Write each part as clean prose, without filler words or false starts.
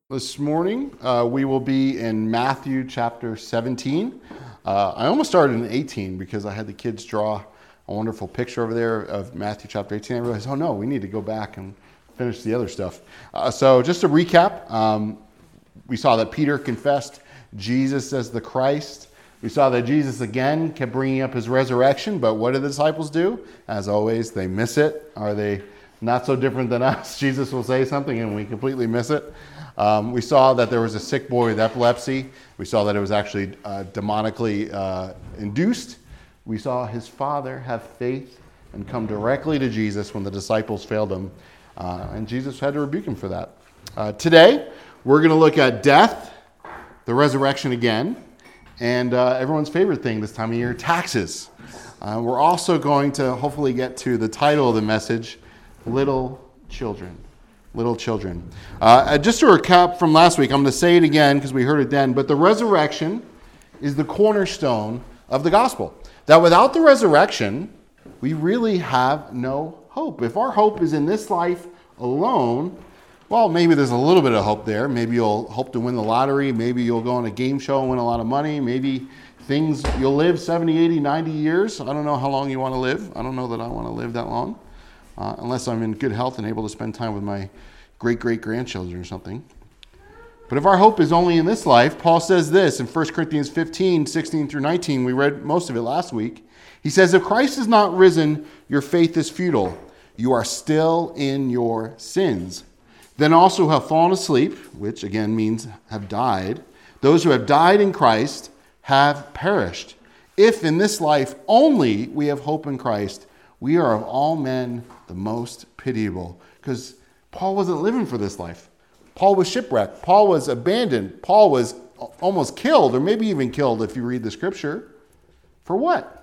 This morning, we will be in Matthew chapter 17. I almost started in 18 because I had the kids draw a wonderful picture over there of Matthew chapter 18. I realized, oh no, we need to go back and finish the other stuff. So just to recap, we saw that Peter confessed Jesus as the Christ. We saw that Jesus again kept bringing up his resurrection, but what did the disciples do? As always, they miss it. Are they not so different than us? Jesus will say something and we completely miss it. We saw that there was a sick boy with epilepsy. We saw that it was actually demonically induced. We saw his father have faith and come directly to Jesus when the disciples failed him. And Jesus had to rebuke him for that. Today, we're going to look at death, the resurrection again, and everyone's favorite thing this time of year, taxes. We're also going to hopefully get to the title of the message, Little Children. Little children. Just to recap from last week, I'm going to say it again because we heard it then, but the resurrection is the cornerstone of the gospel. That without the resurrection, we really have no hope. If our hope is in this life alone, well, maybe there's a little bit of hope there. Maybe you'll hope to win the lottery. Maybe you'll go on a game show and win a lot of money. Maybe you'll live 70, 80, 90 years. I don't know how long you want to live. I don't know that I want to live that long. Unless I'm in good health and able to spend time with my great-great-grandchildren or something. But if our hope is only in this life, Paul says this in 1 Corinthians 15, 16 through 19. We read most of it last week. He says, if Christ is not risen, your faith is futile. You are still in your sins. Then also who have fallen asleep, which again means have died, those who have died in Christ have perished. If in this life only we have hope in Christ, we are of all men the most pitiable. Because Paul wasn't living for this life. Paul was shipwrecked. Paul was abandoned. Paul was almost killed, or maybe even killed if you read the scripture. For what?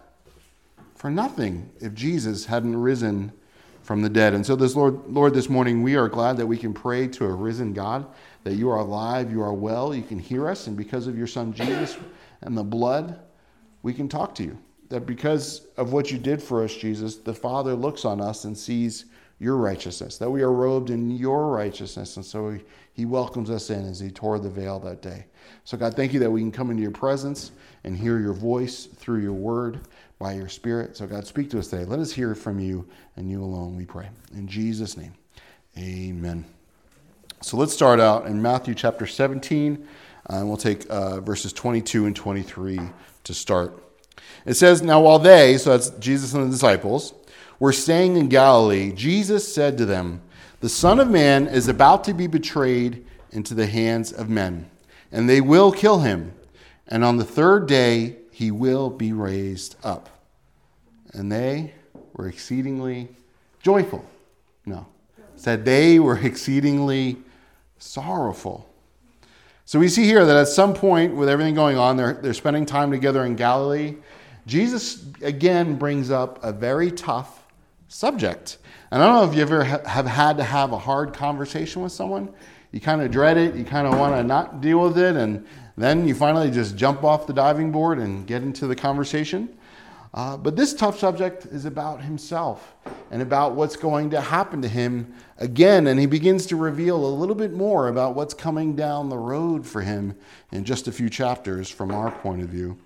For nothing if Jesus hadn't risen from the dead. And so this Lord, this morning, we are glad that we can pray to a risen God, that you are alive, you are well, you can hear us, and because of your son Jesus and the blood, we can talk to you. That because of what you did for us, Jesus, the Father looks on us and sees your righteousness, that we are robed in your righteousness. And so he welcomes us in as he tore the veil that day. So God, thank you that we can come into your presence and hear your voice through your word by your spirit. So God, speak to us today. Let us hear from you and you alone, we pray. In Jesus' name, amen. So let's start out in Matthew chapter 17, and we'll take verses 22 and 23 to start. It says, now while they, so that's Jesus and the disciples, were staying in Galilee, Jesus said to them, the Son of Man is about to be betrayed into the hands of men, and they will kill him, and on the third day he will be raised up. And they were exceedingly joyful. No, it said they were exceedingly sorrowful. So we see here that at some point with everything going on, they're spending time together in Galilee. Jesus again brings up a very tough subject. And I don't know if you ever have had to have a hard conversation with someone. You kind of dread it. You kind of want to not deal with it. And then you finally just jump off the diving board and get into the conversation. But this tough subject is about himself and about what's going to happen to him again. And he begins to reveal a little bit more about what's coming down the road for him in just a few chapters from our point of view.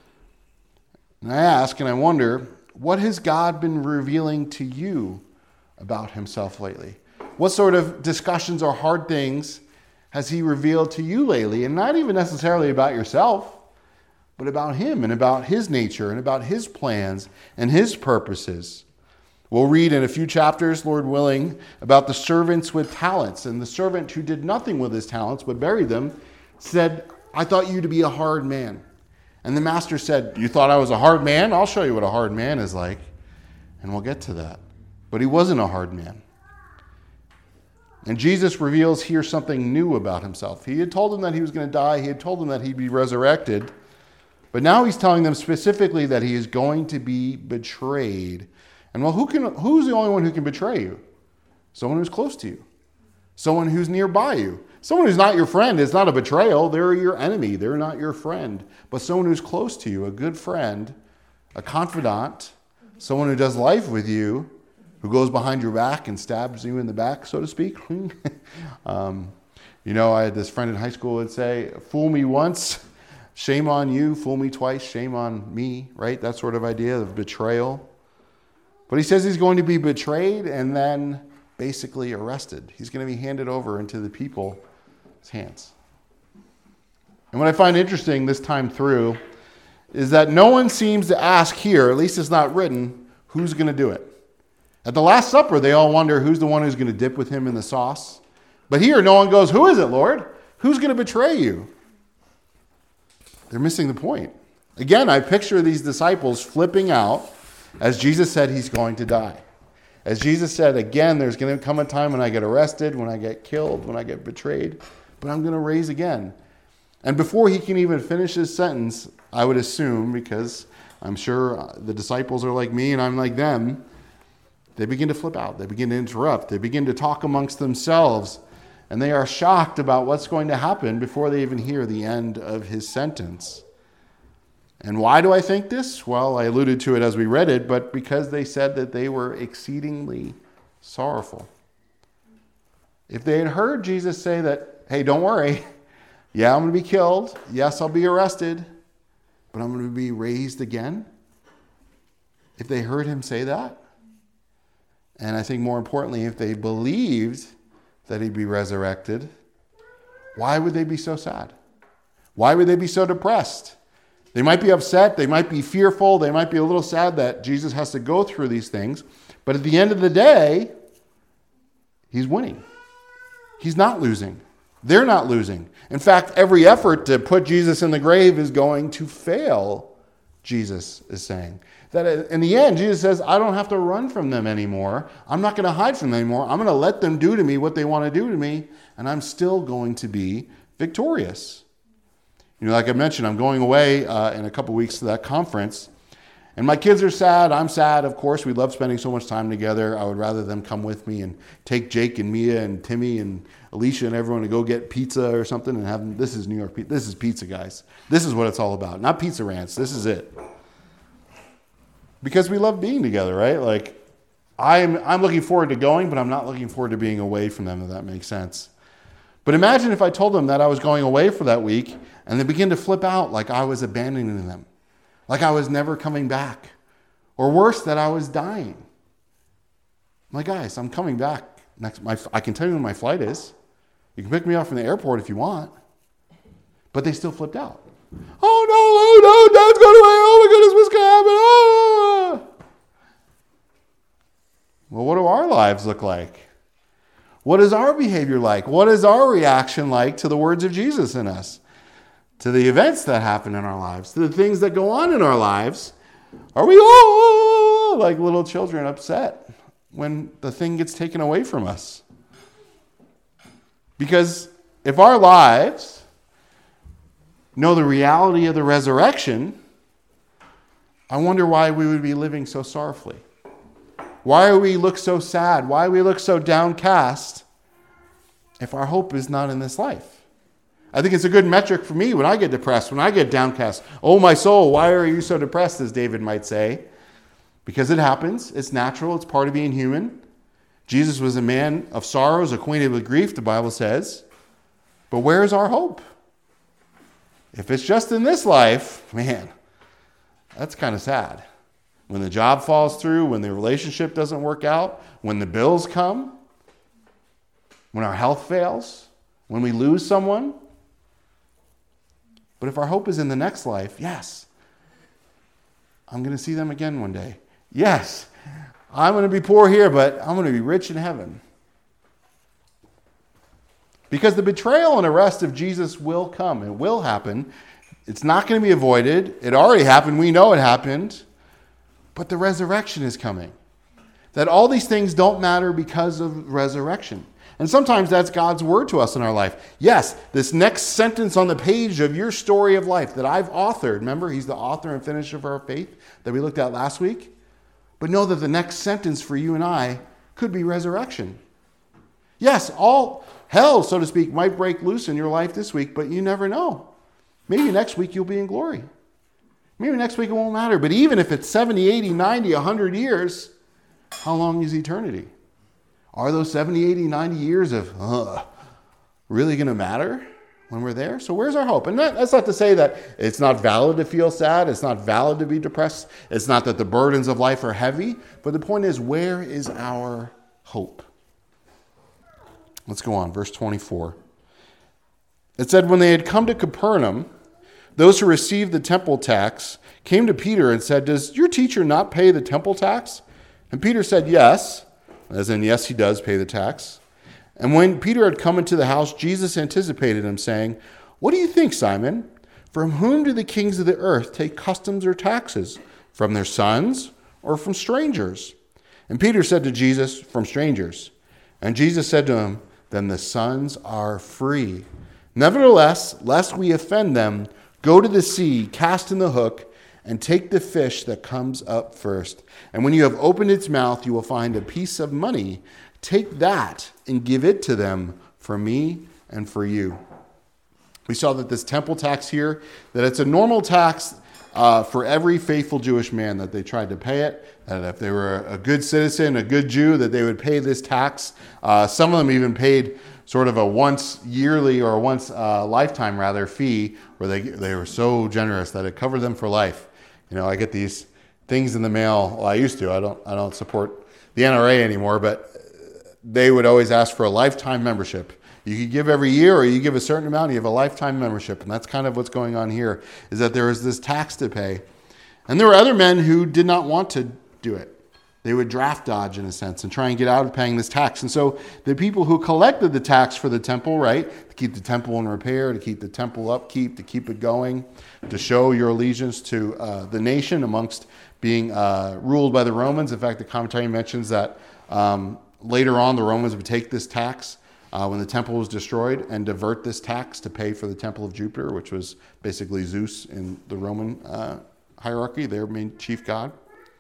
And I ask and I wonder, what has God been revealing to you about himself lately? What sort of discussions or hard things has he revealed to you lately? And not even necessarily about yourself, but about him and about his nature and about his plans and his purposes. We'll read in a few chapters, Lord willing, about the servants with talents. And the servant who did nothing with his talents but buried them said, I thought you to be a hard man. And the master said, you thought I was a hard man? I'll show you what a hard man is like. And we'll get to that. But he wasn't a hard man. And Jesus reveals here something new about himself. He had told them that he was going to die. He had told them that he'd be resurrected. But now he's telling them specifically that he is going to be betrayed. And well, who's the only one who can betray you? Someone who's close to you. Someone who's nearby you. Someone who's not your friend is not a betrayal. They're your enemy. They're not your friend. But someone who's close to you, a good friend, a confidant, someone who does life with you, who goes behind your back and stabs you in the back, so to speak. I had this friend in high school who would say, fool me once, shame on you. Fool me twice, shame on me, right? That sort of idea of betrayal. But he says he's going to be betrayed and then basically arrested. He's going to be handed over into the people's hands. And what I find interesting this time through is that no one seems to ask here, at least it's not written, who's going to do it. At the Last Supper, they all wonder who's the one who's going to dip with him in the sauce. But here, no one goes, who is it, Lord? Who's going to betray you? They're missing the point. Again, I picture these disciples flipping out as Jesus said he's going to die. As Jesus said, again, there's going to come a time when I get arrested, when I get killed, when I get betrayed, but I'm going to rise again. And before he can even finish his sentence, I would assume, because I'm sure the disciples are like me and I'm like them, they begin to flip out. They begin to interrupt. They begin to talk amongst themselves. And they are shocked about what's going to happen before they even hear the end of his sentence. And why do I think this? Well, I alluded to it as we read it, but because they said that they were exceedingly sorrowful. If they had heard Jesus say that, hey, don't worry. Yeah, I'm going to be killed. Yes, I'll be arrested. But I'm going to be raised again. If they heard him say that, and I think more importantly, if they believed that he'd be resurrected, why would they be so sad? Why would they be so depressed? They might be upset, they might be fearful, they might be a little sad that Jesus has to go through these things, but at the end of the day, he's winning. He's not losing. They're not losing. In fact, every effort to put Jesus in the grave is going to fail, Jesus is saying. That in the end, Jesus says, I don't have to run from them anymore. I'm not going to hide from them anymore. I'm going to let them do to me what they want to do to me, and I'm still going to be victorious. Like I mentioned, I'm going away in a couple weeks to that conference, and my kids are sad. I'm sad, of course. We love spending so much time together. I would rather them come with me and take Jake and Mia and Timmy and Alicia and everyone to go get pizza or something and have them. This is New York pizza. This is pizza, guys. This is what it's all about. Not Pizza Ranch. This is it. Because we love being together, right? Like, I'm looking forward to going, but I'm not looking forward to being away from them, if that makes sense. But imagine if I told them that I was going away for that week, and they begin to flip out like I was abandoning them, like I was never coming back, or worse, that I was dying. I'm like, guys, I'm coming back next. I can tell you when my flight is. You can pick me up from the airport if you want. But they still flipped out. Oh no, Dad's going away. Oh my goodness, what's going to happen? Oh. Well, what do our lives look like? What is our behavior like? What is our reaction like to the words of Jesus in us? To the events that happen in our lives? To the things that go on in our lives? Are we all like little children upset when the thing gets taken away from us? Because if our lives know the reality of the resurrection, I wonder why we would be living so sorrowfully. Why do we look so sad? Why do we look so downcast if our hope is not in this life? I think it's a good metric for me when I get depressed, when I get downcast. Oh, my soul, why are you so depressed, as David might say? Because it happens. It's natural. It's part of being human. Jesus was a man of sorrows, acquainted with grief, the Bible says. But where is our hope? If it's just in this life, man, that's kind of sad. When the job falls through, when the relationship doesn't work out, when the bills come, when our health fails, when we lose someone. But if our hope is in the next life, yes, I'm going to see them again one day. Yes, I'm going to be poor here, but I'm going to be rich in heaven. Because the betrayal and arrest of Jesus will come. It will happen. It's not going to be avoided. It already happened. We know it happened. But the resurrection is coming. That all these things don't matter because of resurrection. And sometimes that's God's word to us in our life. Yes, this next sentence on the page of your story of life that I've authored. Remember, he's the author and finisher of our faith that we looked at last week. But know that the next sentence for you and I could be resurrection. Yes, all hell, so to speak, might break loose in your life this week, but you never know. Maybe next week you'll be in glory. Maybe next week it won't matter. But even if it's 70, 80, 90, 100 years, how long is eternity? Are those 70, 80, 90 years of, really going to matter when we're there? So where's our hope? And that's not to say that it's not valid to feel sad. It's not valid to be depressed. It's not that the burdens of life are heavy. But the point is, where is our hope? Let's go on. Verse 24. It said, when they had come to Capernaum, those who received the temple tax came to Peter and said, does your teacher not pay the temple tax? And Peter said, yes. As in, yes, he does pay the tax. And when Peter had come into the house, Jesus anticipated him, saying, what do you think, Simon? From whom do the kings of the earth take customs or taxes? From their sons or from strangers? And Peter said to Jesus, from strangers. And Jesus said to him, then the sons are free. Nevertheless, lest we offend them, go to the sea, cast in the hook, and take the fish that comes up first. And when you have opened its mouth, you will find a piece of money. Take that and give it to them for me and for you. We saw that this temple tax here, that it's a normal tax for every faithful Jewish man, that they tried to pay it, that if they were a good citizen, a good Jew, that they would pay this tax. Some of them even paid sort of a once yearly or once lifetime rather fee, where they were so generous that it covered them for life. You know, I get these things in the mail. Well, I used to. I don't support the NRA anymore, but they would always ask for a lifetime membership. You could give every year, or you give a certain amount, you have a lifetime membership. And that's kind of what's going on here, is that there is this tax to pay. And there were other men who did not want to do it. They would draft dodge, in a sense, and try and get out of paying this tax. And so the people who collected the tax for the temple, right, to keep the temple in repair, to keep the temple upkeep, to keep it going, to show your allegiance to the nation amongst being ruled by the Romans. In fact, the commentary mentions that later on the Romans would take this tax when the temple was destroyed and divert this tax to pay for the temple of Jupiter, which was basically Zeus in the Roman hierarchy, their main chief god.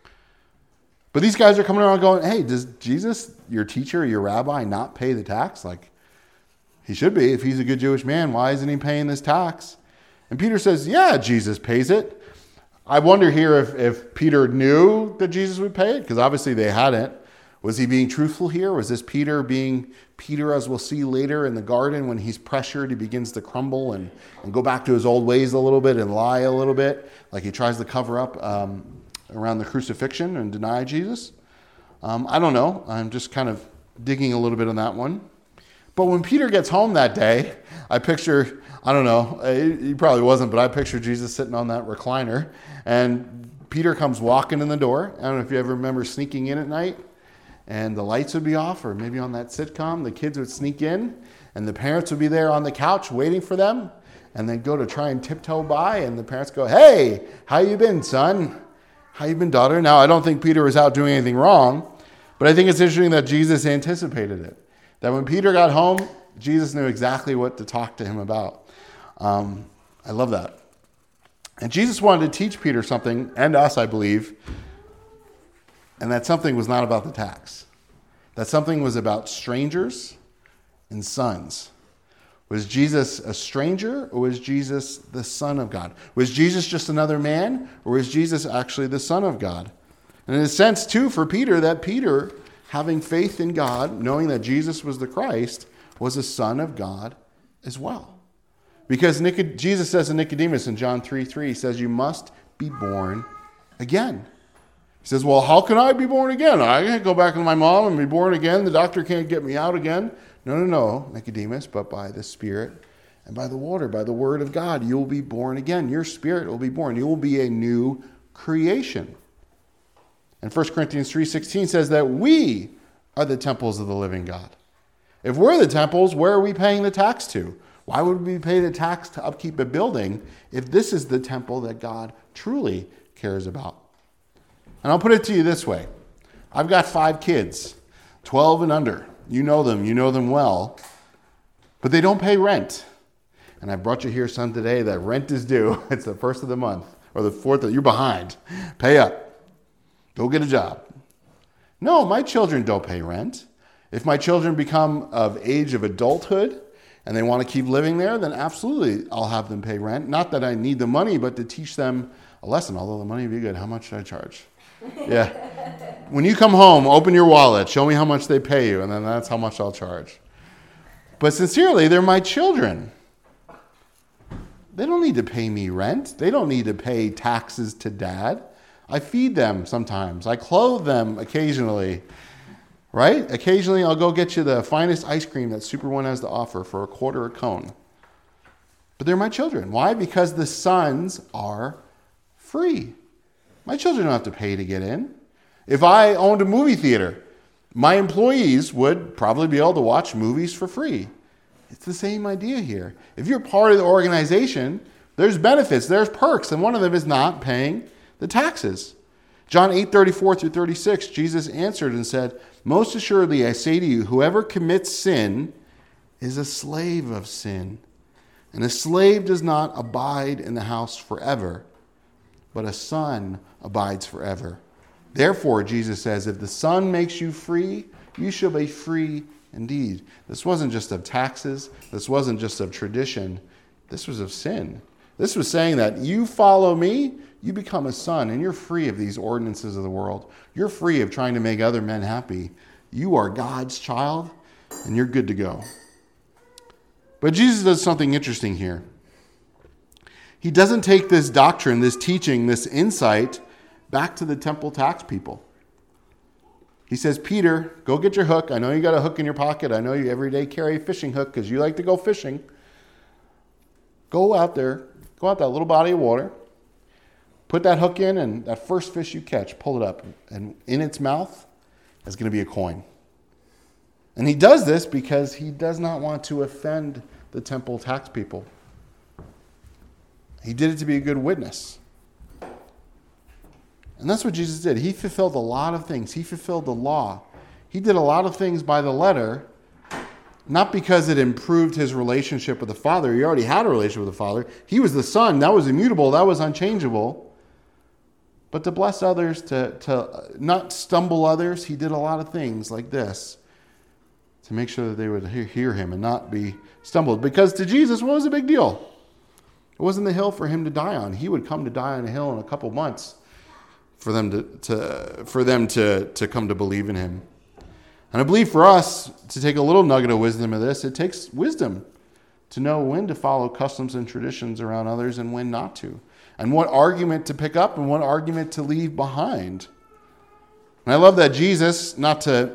But these guys are coming around going, hey, does Jesus, your teacher, your rabbi, not pay the tax? Like, he should be. If he's a good Jewish man, why isn't he paying this tax? And Peter says, yeah, Jesus pays it. I wonder here if Peter knew that Jesus would pay it, because obviously they hadn't. Was he being truthful here? Was this Peter being Peter, as we'll see later in the garden, when he's pressured, he begins to crumble and go back to his old ways a little bit and lie a little bit, like he tries to cover up around the crucifixion and deny Jesus? I don't know. I'm just kind of digging a little bit on that one. But when Peter gets home that day, I picture, I don't know, he probably wasn't, but I picture Jesus sitting on that recliner, and Peter comes walking in the door. I don't know if you ever remember sneaking in at night, and the lights would be off, or maybe on that sitcom, the kids would sneak in, and the parents would be there on the couch waiting for them, and they'd go to try and tiptoe by, and the parents go, hey, how you been, son? How you been, daughter? Now, I don't think Peter was out doing anything wrong, but I think it's interesting that Jesus anticipated it. That when Peter got home, Jesus knew exactly what to talk to him about. I love that. And Jesus wanted to teach Peter something, and us, I believe, and that something was not about the tax. That something was about strangers and sons. Was Jesus a stranger, or was Jesus the Son of God? Was Jesus just another man, or was Jesus actually the Son of God? And in a sense, too, for Peter, that Peter, having faith in God, knowing that Jesus was the Christ, was a son of God as well. Because Jesus says to Nicodemus in John 3:3, he says, you must be born again. He says, well, how can I be born again? I can't go back to my mom and be born again. The doctor can't get me out again. No, Nicodemus, but by the Spirit and by the water, by the word of God, you will be born again. Your spirit will be born. You will be a new creation. And 1 Corinthians 3:16 says that we are the temples of the living God. If we're the temples, where are we paying the tax to? Why would we pay the tax to upkeep a building if this is the temple that God truly cares about? And I'll put it to you this way. I've got 5 kids, 12 and under. You know them well, but they don't pay rent. And I brought you here, son, today that rent is due. It's the 1st of the month, or the 4th, you're behind. Pay up. Go get a job. No, my children don't pay rent. If my children become of age of adulthood and they want to keep living there, then absolutely I'll have them pay rent. Not that I need the money, but to teach them a lesson, although the money would be good. How much should I charge? Yeah. When you come home, open your wallet, show me how much they pay you, and then that's how much I'll charge. But sincerely, they're my children. They don't need to pay me rent. They don't need to pay taxes to dad. I feed them sometimes. I clothe them occasionally. Right? Occasionally, I'll go get you the finest ice cream that Super One has to offer for $0.25 a cone. But they're my children. Why? Because the sons are free. My children don't have to pay to get in. If I owned a movie theater, my employees would probably be able to watch movies for free. It's the same idea here. If you're part of the organization, there's benefits, there's perks, and one of them is not paying the taxes. John 8:34-36, Jesus answered and said, "Most assuredly I say to you, whoever commits sin is a slave of sin. And a slave does not abide in the house forever, but a son abides forever. Therefore," Jesus says, "if the Son makes you free, you shall be free indeed." This wasn't just of taxes. This wasn't just of tradition. This was of sin. This was saying that you follow me, you become a son, and you're free of these ordinances of the world. You're free of trying to make other men happy. You are God's child, and you're good to go. But Jesus does something interesting here. He doesn't take this doctrine, this teaching, this insight back to the temple tax people. He says, "Peter, go get your hook. I know you got a hook in your pocket. I know you every day carry a fishing hook because you like to go fishing. Go out there, go out that little body of water, put that hook in, and that first fish you catch, pull it up. And in its mouth is going to be a coin." And he does this because he does not want to offend the temple tax people. He did it to be a good witness. And that's what Jesus did. He fulfilled a lot of things. He fulfilled the law. He did a lot of things by the letter, not because it improved his relationship with the Father. He already had a relationship with the Father. He was the Son. That was immutable. That was unchangeable. But to bless others, to not stumble others, he did a lot of things like this to make sure that they would hear him and not be stumbled. Because to Jesus, what was the big deal? It wasn't the hill for him to die on. He would come to die on a hill in a couple months for them to come to believe in him. And I believe for us to take a little nugget of wisdom of this, it takes wisdom to know when to follow customs and traditions around others and when not to. And what argument to pick up and what argument to leave behind. And I love that Jesus, not to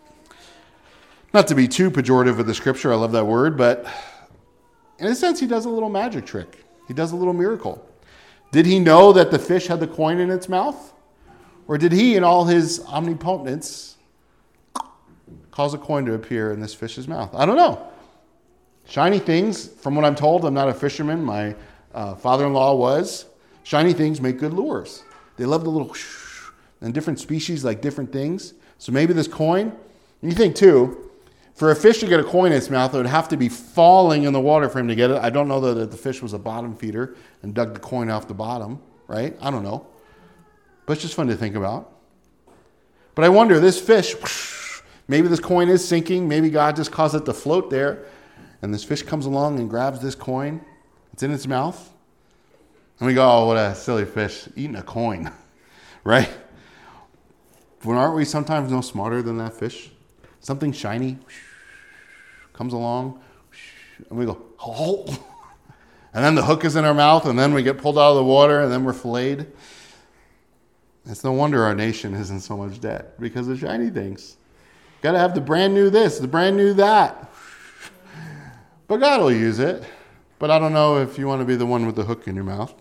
be too pejorative with the scripture, I love that word, but in a sense he does a little magic trick. He does a little miracle. Did he know that the fish had the coin in its mouth? Or did he, in all his omnipotence, cause a coin to appear in this fish's mouth? I don't know. Shiny things, from what I'm told, I'm not a fisherman, my father-in-law was. Shiny things make good lures. They love the little whoosh, and different species like different things. So maybe this coin, and you think too, for a fish to get a coin in its mouth, it would have to be falling in the water for him to get it. I don't know that the fish was a bottom feeder and dug the coin off the bottom, right? I don't know. But it's just fun to think about. But I wonder, this fish, whoosh, maybe this coin is sinking. Maybe God just caused it to float there. And this fish comes along and grabs this coin. It's in its mouth. And we go, oh, what a silly fish, eating a coin, right? But aren't we sometimes no smarter than that fish? Something shiny comes along, and we go, oh. And then the hook is in our mouth, and then we get pulled out of the water, and then we're filleted. It's no wonder our nation is in so much debt, because of shiny things. Got to have the brand new this, the brand new that. But God will use it. But I don't know if you want to be the one with the hook in your mouth.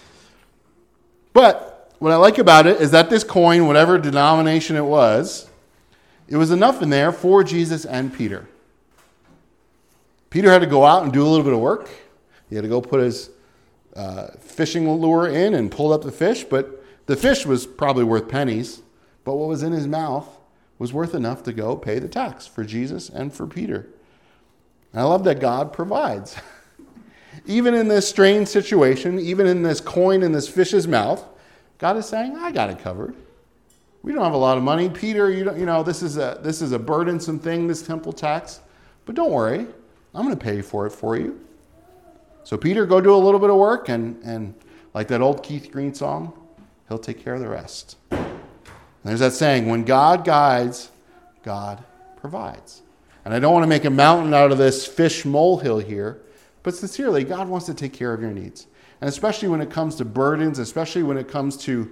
But what I like about it is that this coin, whatever denomination it was enough in there for Jesus and Peter. Peter had to go out and do a little bit of work. He had to go put his fishing lure in and pull up the fish. But the fish was probably worth pennies. But what was in his mouth was worth enough to go pay the tax for Jesus and for Peter. And I love that God provides. Even in this strange situation, even in this coin in this fish's mouth, God is saying, I got it covered. We don't have a lot of money. Peter, this is a burdensome thing, this temple tax. But don't worry, I'm going to pay for it for you. So Peter, go do a little bit of work, and like that old Keith Green song, he'll take care of the rest. And there's that saying, when God guides, God provides. And I don't want to make a mountain out of this fish molehill here, but sincerely, God wants to take care of your needs. And especially when it comes to burdens, especially when it comes to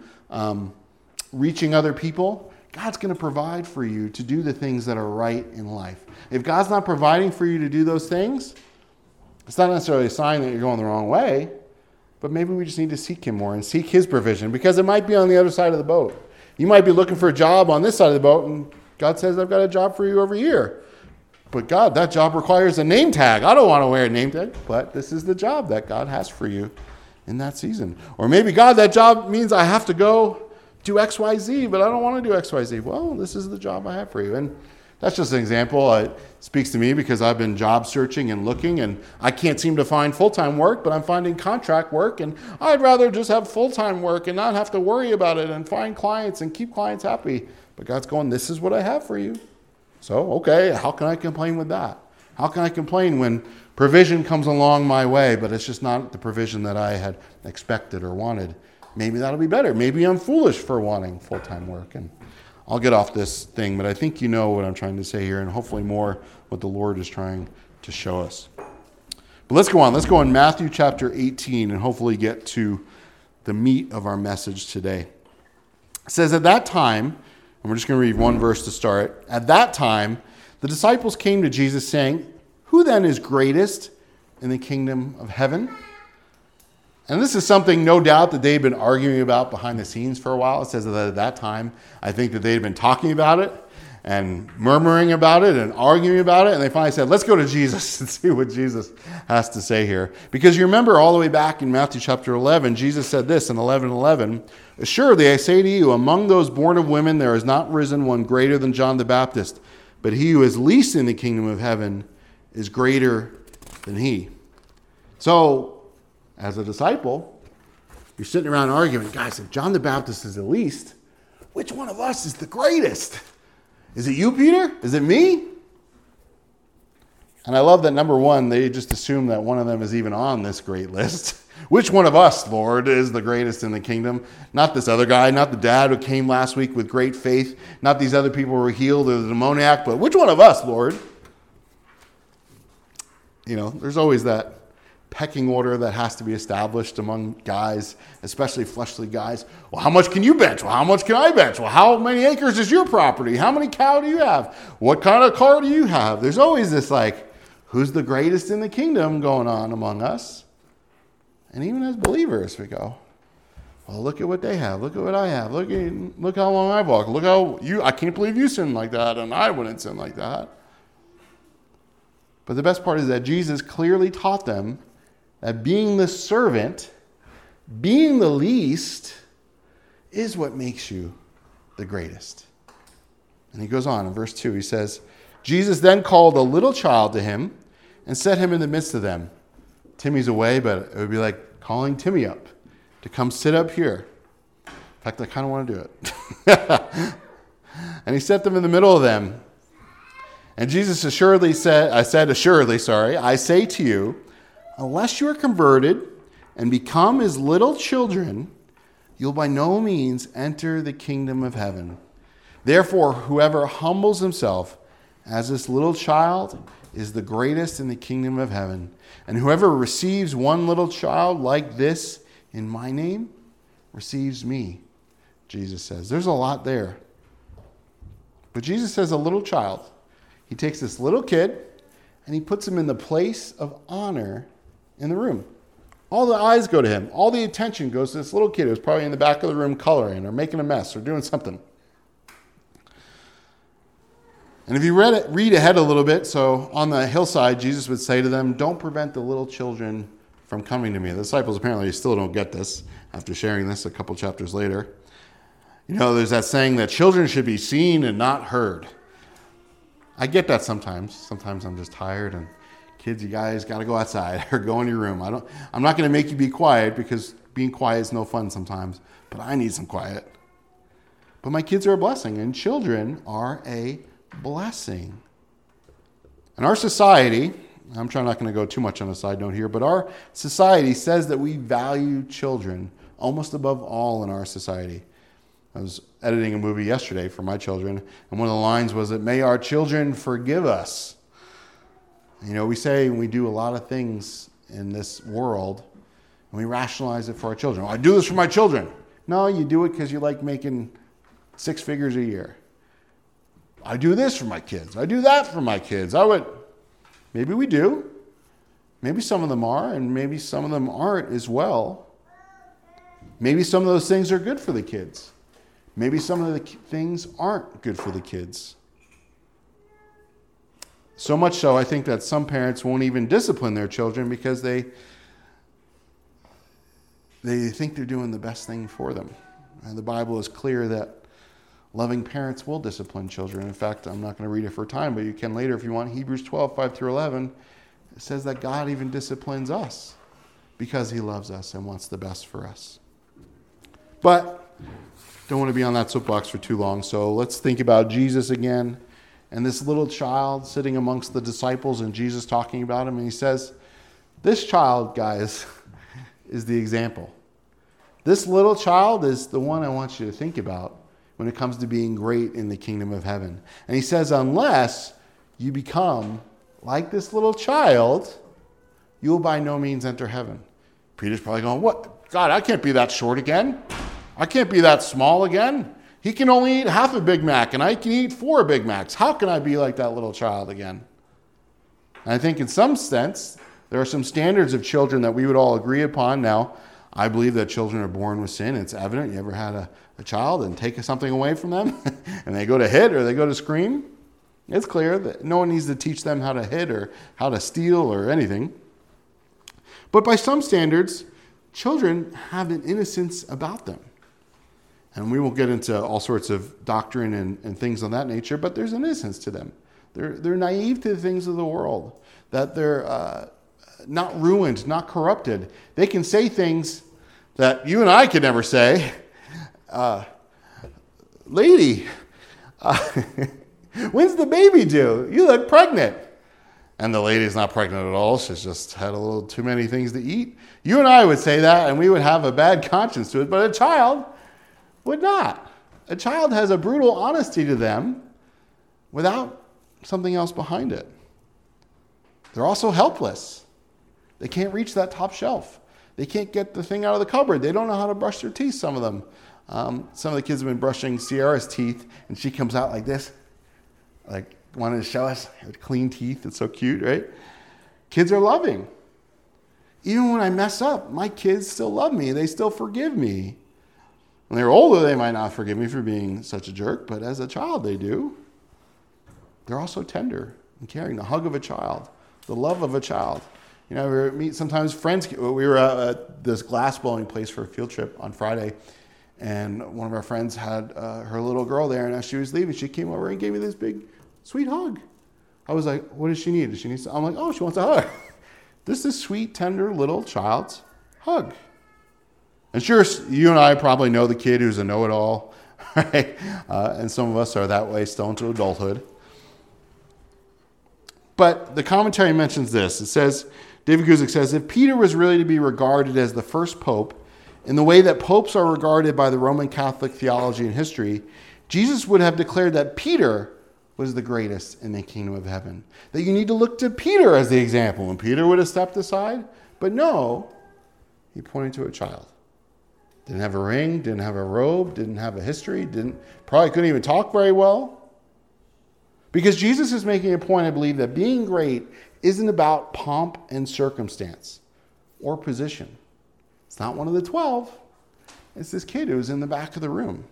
reaching other people, God's going to provide for you to do the things that are right in life. If God's not providing for you to do those things, it's not necessarily a sign that you're going the wrong way, but maybe we just need to seek him more and seek his provision, because it might be on the other side of the boat. You might be looking for a job on this side of the boat, and God says, I've got a job for you over here. But God, that job requires a name tag. I don't want to wear a name tag, but this is the job that God has for you in that season. Or maybe, God, that job means I have to go do X, Y, Z, but I don't want to do X, Y, Z. Well, this is the job I have for you. And that's just an example. It speaks to me because I've been job searching and looking, and I can't seem to find full-time work, but I'm finding contract work, and I'd rather just have full-time work and not have to worry about it and find clients and keep clients happy. But God's going, this is what I have for you. So, okay, how can I complain with that? How can I complain when provision comes along my way, but it's just not the provision that I had expected or wanted? Maybe that'll be better. Maybe I'm foolish for wanting full-time work. And I'll get off this thing, but I think you know what I'm trying to say here, and hopefully more what the Lord is trying to show us. But let's go on. Let's go in Matthew chapter 18 and hopefully get to the meat of our message today. It says, at that time, and we're just going to read one verse to start. At that time, the disciples came to Jesus saying, who then is greatest in the kingdom of heaven? And this is something, no doubt, that they've been arguing about behind the scenes for a while. It says that at that time, I think that they'd been talking about it and murmuring about it and arguing about it. And they finally said, let's go to Jesus and see what Jesus has to say here. Because you remember all the way back in Matthew chapter 11, Jesus said this in 11:11, assuredly, I say to you, among those born of women, there has not risen one greater than John the Baptist. But he who is least in the kingdom of heaven is greater than he. So, as a disciple, you're sitting around arguing, guys, if John the Baptist is the least, which one of us is the greatest? Is it you, Peter? Is it me? And I love that, number one, they just assume that one of them is even on this great list. Which one of us, Lord, is the greatest in the kingdom? Not this other guy, not the dad who came last week with great faith, not these other people who were healed or the demoniac, but which one of us, Lord? You know, there's always that pecking order that has to be established among guys, especially fleshly guys. Well, how much can you bench? Well, how much can I bench? Well, how many acres is your property? How many cow do you have? What kind of car do you have? There's always this who's the greatest in the kingdom going on among us. And even as believers, we go, well, look at what they have. Look at what I have. Look how long I've walked. Look how I can't believe you sin like that, and I wouldn't sin like that. But the best part is that Jesus clearly taught them that being the servant, being the least, is what makes you the greatest. And he goes on in verse 2. He says, Jesus then called a little child to him and set him in the midst of them. Timmy's away, but it would be like calling Timmy up to come sit up here. In fact, I kind of want to do it. And he set them in the middle of them. And Jesus assuredly said, I say to you, unless you are converted and become as little children, you'll by no means enter the kingdom of heaven. Therefore, whoever humbles himself as this little child is the greatest in the kingdom of heaven. And whoever receives one little child like this in my name receives me, Jesus says. There's a lot there. But Jesus says a little child. He takes this little kid and he puts him in the place of honor in the room. All the eyes go to him. All the attention goes to this little kid who's probably in the back of the room coloring or making a mess or doing something. And if you read ahead a little bit, so on the hillside, Jesus would say to them, don't prevent the little children from coming to me. The disciples apparently still don't get this after sharing this a couple chapters later. You know, there's that saying that children should be seen and not heard. I get that sometimes. Sometimes I'm just tired and kids, you guys got to go outside or go in your room. I'm not going to make you be quiet because being quiet is no fun sometimes, but I need some quiet. But my kids are a blessing and children are a blessing. And our society, I'm not going to go too much on a side note here, but our society says that we value children almost above all in our society. I was editing a movie yesterday for my children, and one of the lines was that, may our children forgive us We say and we do a lot of things in this world, and we rationalize it for our children. I do this for my children. No, you do it because you like making 6 figures a year. I do this for my kids. I do that for my kids. Maybe we do. Maybe some of them are, and maybe some of them aren't as well. Maybe some of those things are good for the kids. Maybe some of the things aren't good for the kids. So much so, I think that some parents won't even discipline their children because they think they're doing the best thing for them. And the Bible is clear that loving parents will discipline children. In fact, I'm not going to read it for time, but you can later if you want. Hebrews 12, 5 through 11, it says that God even disciplines us because he loves us and wants the best for us. But don't want to be on that soapbox for too long, so let's think about Jesus again and this little child sitting amongst the disciples and Jesus talking about him. And he says, this child, guys, is the example. This little child is the one I want you to think about when it comes to being great in the kingdom of heaven. And he says, unless you become like this little child, you will by no means enter heaven. Peter's probably going, what? God, I can't be that short again. I can't be that small again. He can only eat half a Big Mac, and I can eat 4 Big Macs. How can I be like that little child again? And I think in some sense, there are some standards of children that we would all agree upon. Now, I believe that children are born with sin. It's evident. You ever had a child and take something away from them and they go to hit or they go to scream? It's clear that no one needs to teach them how to hit or how to steal or anything. But by some standards, children have an innocence about them. And we won't get into all sorts of doctrine and things of that nature, but there's an innocence to them. They're naive to the things of the world, that they're not ruined, not corrupted. They can say things that you and I could never say. Lady, when's the baby due? You look pregnant. And the lady's not pregnant at all. She's just had a little too many things to eat. You and I would say that, and we would have a bad conscience to it, but a child would not. A child has a brutal honesty to them without something else behind it. They're also helpless. They can't reach that top shelf. They can't get the thing out of the cupboard. They don't know how to brush their teeth, some of them. Some of the kids have been brushing Sierra's teeth, and she comes out like this, like wanted to show us her clean teeth. It's so cute, right? Kids are loving. Even when I mess up, my kids still love me. They still forgive me. When they're older, they might not forgive me for being such a jerk, but as a child, they do. They're also tender and caring. The hug of a child, the love of a child. We meet sometimes friends. We were at this glass blowing place for a field trip on Friday, and one of our friends had her little girl there, and as she was leaving, she came over and gave me this big, sweet hug. I was like, what does she need? I'm like, oh, she wants a hug. This is sweet, tender little child's hug. And sure, you and I probably know the kid who's a know-it-all, right? And some of us are that way still into adulthood. But the commentary mentions this. It says, David Guzik says, if Peter was really to be regarded as the first pope, in the way that popes are regarded by the Roman Catholic theology and history, Jesus would have declared that Peter was the greatest in the kingdom of heaven. That you need to look to Peter as the example. And Peter would have stepped aside. But no, he pointed to a child. Didn't have a ring, didn't have a robe, didn't have a history, probably couldn't even talk very well. Because Jesus is making a point, I believe, that being great isn't about pomp and circumstance or position. It's not one of the 12. It's this kid who's in the back of the room.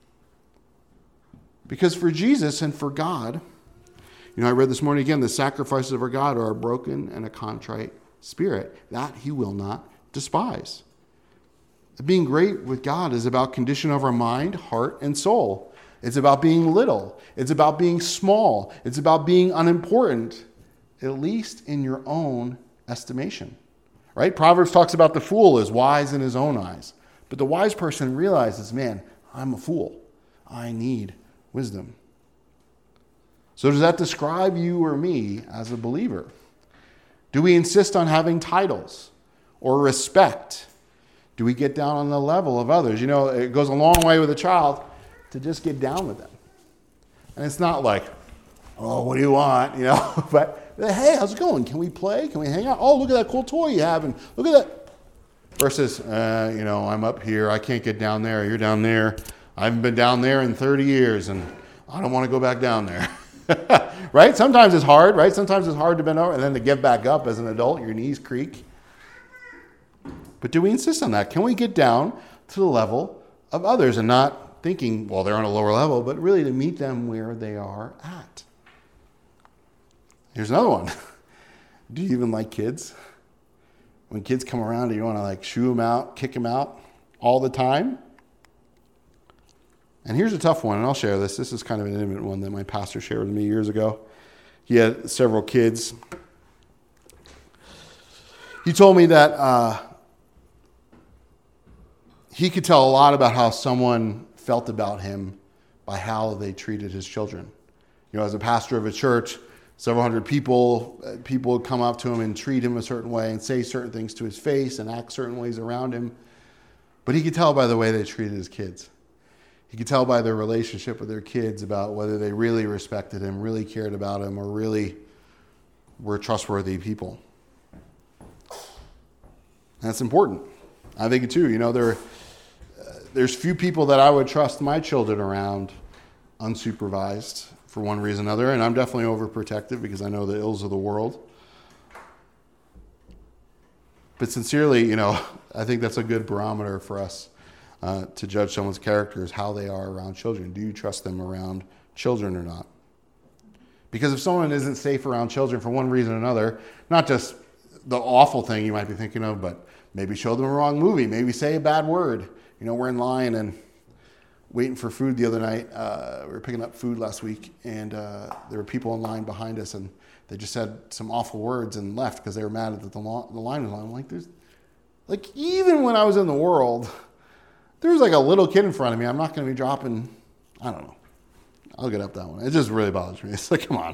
Because for Jesus and for God, I read this morning again, the sacrifices of our God are a broken and a contrite spirit. That he will not despise. Being great with God is about condition of our mind, heart, and soul. It's about being little. It's about being small. It's about being unimportant, at least in your own estimation. Right? Proverbs talks about the fool as wise in his own eyes. But the wise person realizes, man, I'm a fool. I need wisdom. So does that describe you or me as a believer? Do we insist on having titles or respect? Do we get down on the level of others? It goes a long way with a child to just get down with them. And it's not like, oh, what do you want? But hey, how's it going? Can we play? Can we hang out? Oh, look at that cool toy you have, and look at that. Versus, I'm up here. I can't get down there. You're down there. I haven't been down there in 30 years, and I don't want to go back down there. Right? Sometimes it's hard, right? Sometimes it's hard to bend over and then to get back up as an adult, your knees creak. But do we insist on that? Can we get down to the level of others and not thinking, well, they're on a lower level, but really to meet them where they are at? Here's another one. Do you even like kids? When kids come around, do you want to shoo them out, kick them out all the time? And here's a tough one, and I'll share this. This is kind of an intimate one that my pastor shared with me years ago. He had several kids. He told me that he could tell a lot about how someone felt about him by how they treated his children. As a pastor of a church, several hundred people would come up to him and treat him a certain way and say certain things to his face and act certain ways around him. But he could tell by the way they treated his kids. He could tell by their relationship with their kids about whether they really respected him, really cared about him, or really were trustworthy people. And that's important. I think too. There's few people that I would trust my children around unsupervised for one reason or another, and I'm definitely overprotective because I know the ills of the world. But sincerely, I think that's a good barometer for us to judge someone's character is how they are around children. Do you trust them around children or not? Because if someone isn't safe around children for one reason or another, not just the awful thing you might be thinking of, but maybe show them a wrong movie, maybe say a bad word. We're in line and waiting for food the other night. We were picking up food last week, and there were people in line behind us, and they just said some awful words and left because they were mad that the line was long. I'm even when I was in the world, there was a little kid in front of me. I'm not going to be dropping, I don't know. I'll get up that one. It just really bothers me. It's come on.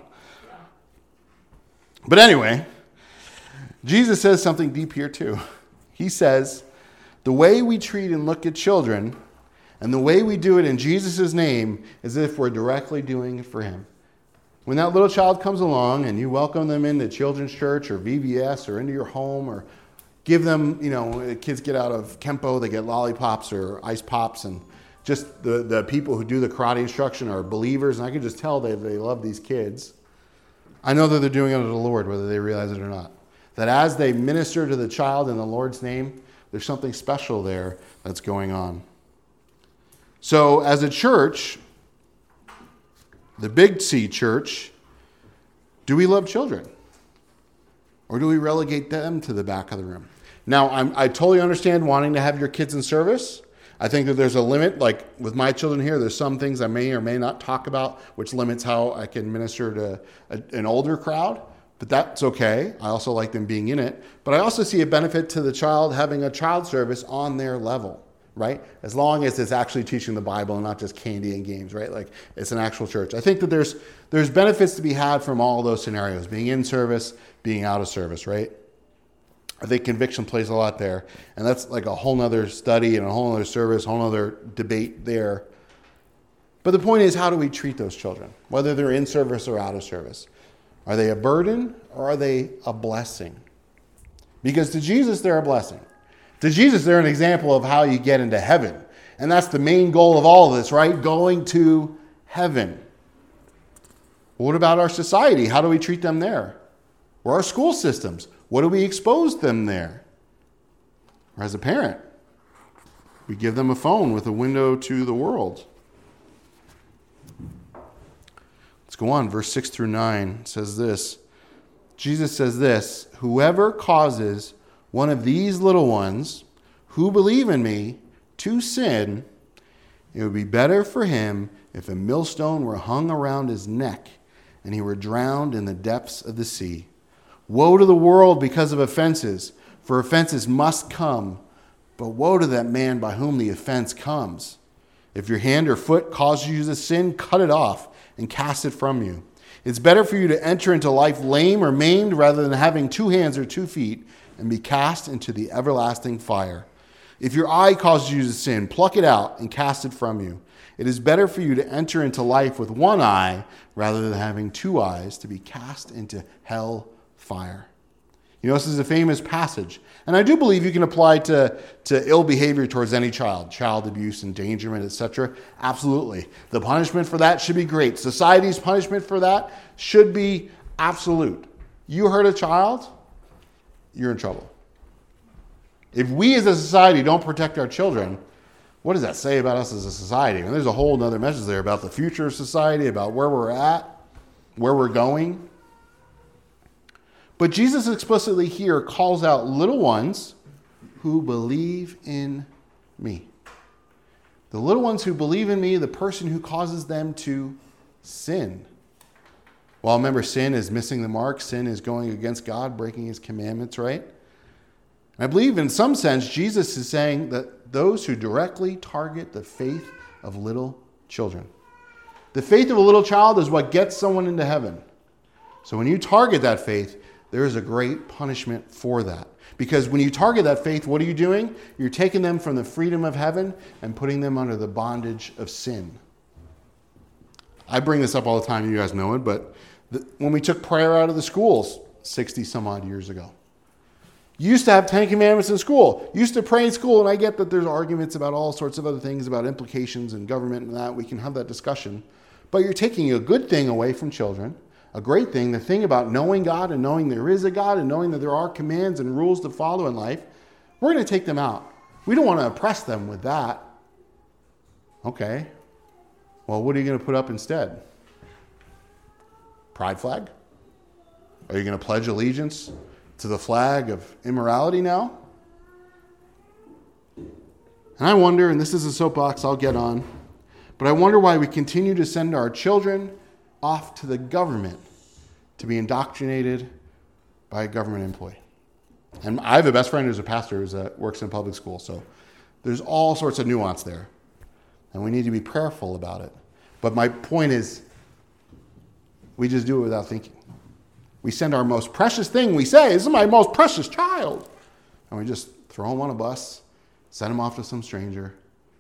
But anyway, Jesus says something deep here too. He says, the way we treat and look at children and the way we do it in Jesus' name is as if we're directly doing it for him. When that little child comes along and you welcome them into children's church or VBS or into your home or give them, kids get out of Kempo, they get lollipops or ice pops, and just the people who do the karate instruction are believers, and I can just tell they love these kids. I know that they're doing it unto the Lord, whether they realize it or not. That as they minister to the child in the Lord's name, there's something special there that's going on. So as a church, the Big C church, do we love children? Or do we relegate them to the back of the room? Now, I totally understand wanting to have your kids in service. I think that there's a limit. With my children here, there's some things I may or may not talk about, which limits how I can minister to an older crowd. But that's okay. I also like them being in it. But I also see a benefit to the child having a child service on their level, right? As long as it's actually teaching the Bible and not just candy and games, right? It's an actual church. I think that there's benefits to be had from all those scenarios, being in service, being out of service, right? I think conviction plays a lot there. And that's a whole nother study and a whole nother service, a whole nother debate there. But the point is, how do we treat those children, whether they're in service or out of service? Are they a burden or are they a blessing? Because to Jesus, they're a blessing. To Jesus, they're an example of how you get into heaven. And that's the main goal of all of this, right? Going to heaven. What about our society? How do we treat them there? Or our school systems? What do we expose them there? Or as a parent, we give them a phone with a window to the world. Let's go on. Verse 6 through 9 says this. Jesus says this, whoever causes one of these little ones who believe in me to sin, it would be better for him if a millstone were hung around his neck and he were drowned in the depths of the sea. Woe to the world because of offenses, for offenses must come, but woe to that man by whom the offense comes. If your hand or foot causes you to sin, cut it off and cast it from you. It's better for you to enter into life lame or maimed rather than having 2 hands or 2 feet and be cast into the everlasting fire. If your eye causes you to sin, pluck it out and cast it from you. It is better for you to enter into life with one eye rather than having two eyes to be cast into hell fire. You know, this is a famous passage. And I do believe you can apply to ill behavior towards any child abuse, endangerment, etc. Absolutely. The punishment for that should be great. Society's punishment for that should be absolute. You hurt a child, you're in trouble. If we as a society don't protect our children, what does that say about us as a society? And there's a whole other message there about the future of society, about where we're at, where we're going. But Jesus explicitly here calls out little ones who believe in me. The little ones who believe in me, the person who causes them to sin. Well, remember, sin is missing the mark. Sin is going against God, breaking his commandments, right? And I believe in some sense, Jesus is saying that those who directly target the faith of little children. The faith of a little child is what gets someone into heaven. So when you target that faith, there is a great punishment for that. Because when you target that faith, what are you doing? You're taking them from the freedom of heaven and putting them under the bondage of sin. I bring this up all the time, you guys know it, but when we took prayer out of the schools 60 some odd years ago, you used to have 10 commandments in school. You used to pray in school, and I get that there's arguments about all sorts of other things, about implications and government and that. We can have that discussion. But you're taking a good thing away from children, a great thing, the thing about knowing God and knowing there is a God and knowing that there are commands and rules to follow in life. We're going to take them out. We don't want to oppress them with that. Okay. Well, what are you going to put up instead? Pride flag? Are you going to pledge allegiance to the flag of immorality now? And I wonder, and this is a soapbox I'll get on, but I wonder why we continue to send our children off to the government to be indoctrinated by a government employee. And I have a best friend who's a pastor who works in public school, so there's all sorts of nuance there. And we need to be prayerful about it. But my point is, we just do it without thinking. We send our most precious thing, we say, this is my most precious child. And we just throw him on a bus, send him off to some stranger.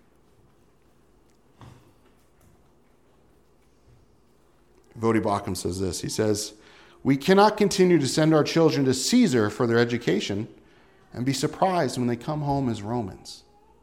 Voddie Baucham says this. He says, we cannot continue to send our children to Caesar for their education and be surprised when they come home as Romans.